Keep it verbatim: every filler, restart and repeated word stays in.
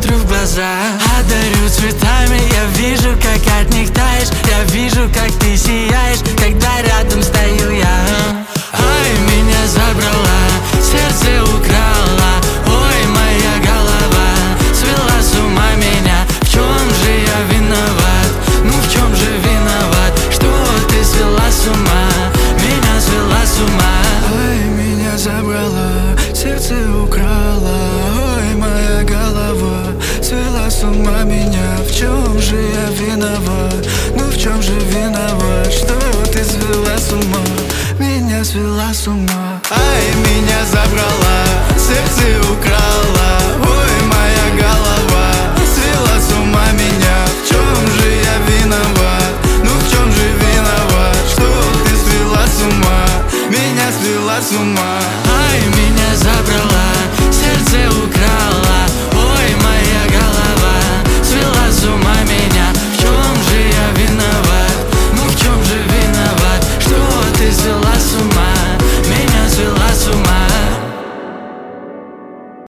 смотрю в глаза, одарю цветами. Я вижу, как от них таешь, я вижу, как ты сияешь, когда рядом стою я. Ай, меня забрала, сердце украла. Ой, моя голова свела с ума меня. В чем же я виноват? Ну в чем же виноват? Что ты свела с ума? Меня свела с ума. Ай, меня забрала, сердце украла. Ой, моя голова свела с ума меня. В чем же я виноват? Ну в чем же виноват? Что ты свела с ума? Меня свела с ума. Ай, меня забрала, сердце украла. Ой, моя голова свела с ума меня. В чем же я виноват? Ну в чем же виноват? Что ты свела с ума? Меня свела с ума.